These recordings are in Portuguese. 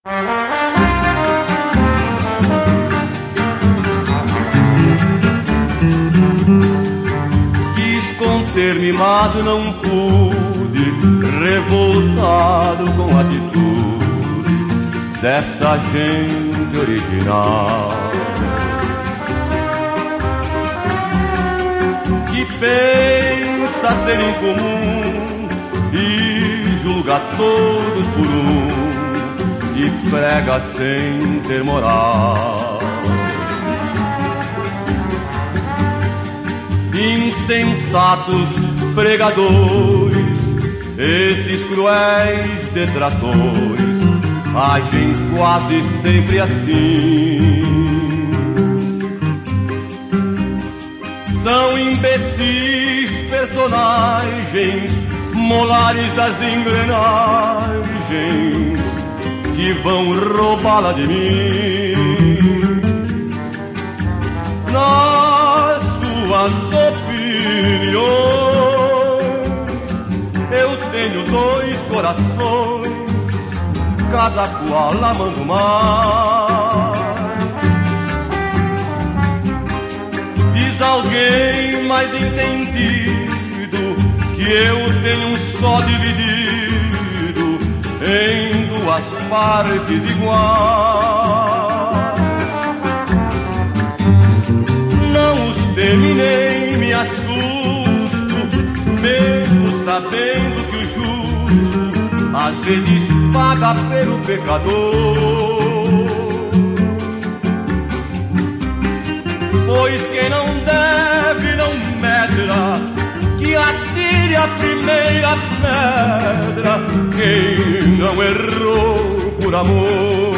Quis conter-me, mas não pude, revoltado com a atitude dessa gente original, que pensa ser incomum e julga todos por um, e prega sem ter moral. Insensatos pregadores, esses cruéis detratores, agem quase sempre assim. São imbecis personagens, molares das engrenagens, que vão roubá-la de mim. Nas suas opiniões, eu tenho dois corações, cada qual amando mais. Diz alguém mais entendido que eu tenho um só dividido em duas partes iguais. Não os terminei, me assusto, mesmo sabendo que o justo às vezes paga pelo pecador. Pois quem não deve não medra, que atire a primeira pedra, quem não errou por amor.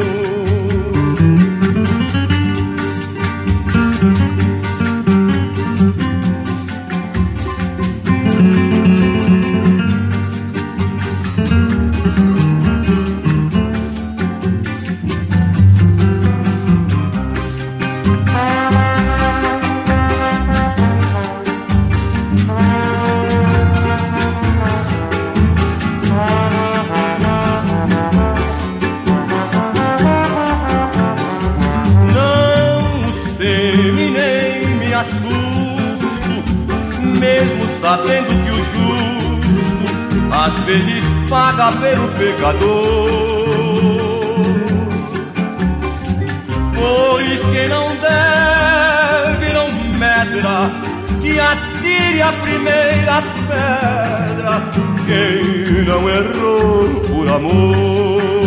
Mesmo sabendo que o justo às vezes paga pelo pecador. Pois quem não deve não medra, que atire a primeira pedra, quem não errou por amor.